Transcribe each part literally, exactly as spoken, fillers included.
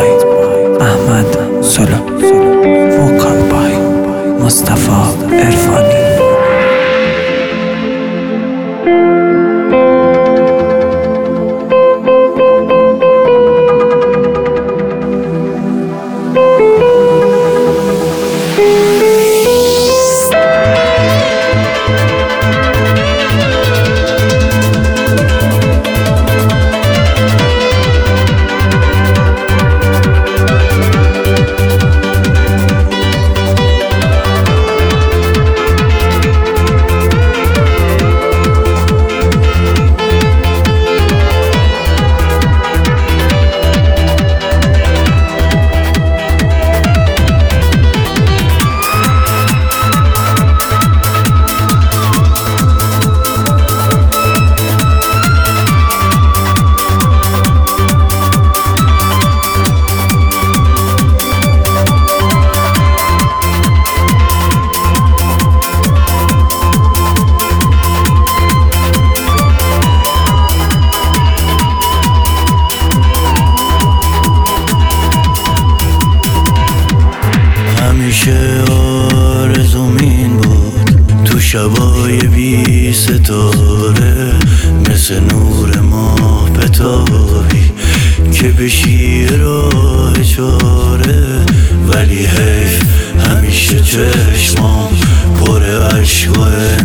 by احمد سلو، vocal by مصطفی عرفانی. آرزوم این بود تو شبای بی ستاره، مثل نور ماه بتابی که بشی راه چاره. ولی حیف همیشه چشمام پر عشق و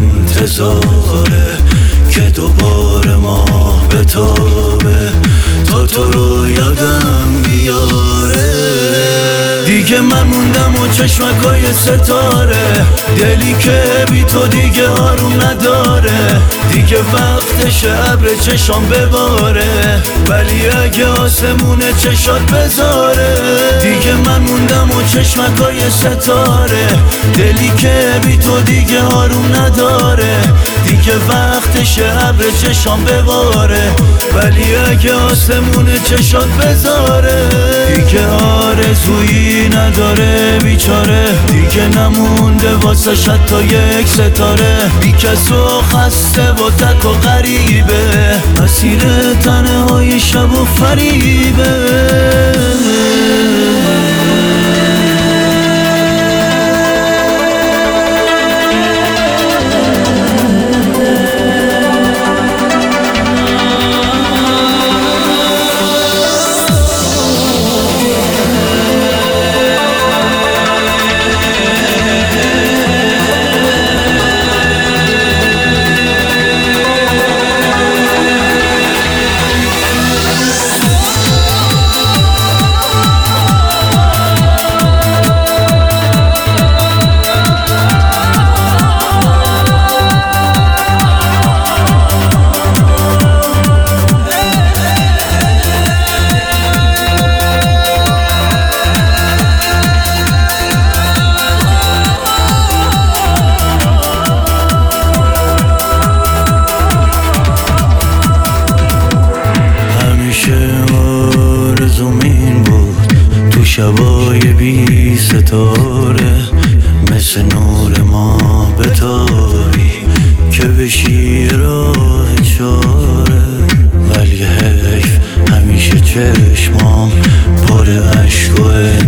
انتظاره که دوباره ماه بتابه تا تو رو یادم بیاره. دیگه من موندم و چشمکای ستاره، دلی که بی تو دیگه آروم نداره. دیگه وقتش ابر چشام بباره، ولی اگه آسمون چشات بذاره. دیگه من موندم و چشمکای ستاره، دلی که بی تو دیگه آروم نداره. دیگه وقتش ابر چشام بباره، ولی اگه آسمون چشات بذاره. دیگه آرزویی نداره بیچاره، دیگه نمونده واسه حتی یک ستاره. بی کس و خسته و تک و غریبه، اسیر تنهای شب و فریبه. شبای بی ستاره، مثل نور ماه بتابی که بشی راه چاره. ولی حیف همیشه چشمام پر عشق و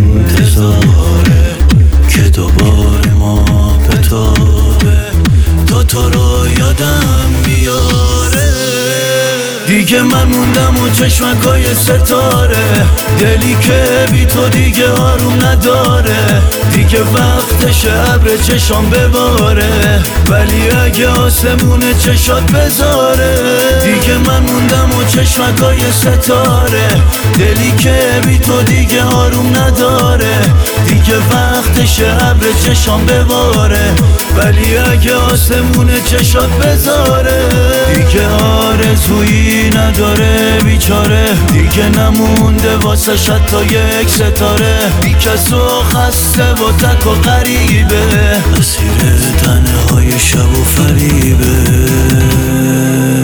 انتظاره که دوباره ماه بتابه تا تو رو یادم بیاره. دیگه من موندم و چشمکای ستاره، دلی که بی تو دیگه آروم نداره. دیگه وقتش ابر چشام بباره، ولی اگه آسمون چشات بذاره. دیگه من موندم و چشمکای ستاره، دلی که بی تو دیگه آروم نداره. دیگه وقتش ابر چشام بباره، ولی اگه آسمون چشات بذاره. دیگه آرزویی نداره بیچاره، دیگه نمونده واسه حتی یک ستاره. بی کس و خسته و تک و غریبه، اسیر تنهای شب و فریبه.